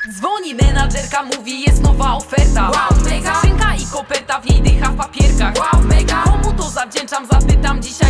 Dzwoni menadżerka, mówi jest nowa oferta. Wow, mega. Skrzynka i koperta, w niej dycha w papierkach. Wow, mega. Komu to zawdzięczam, zapytam dzisiaj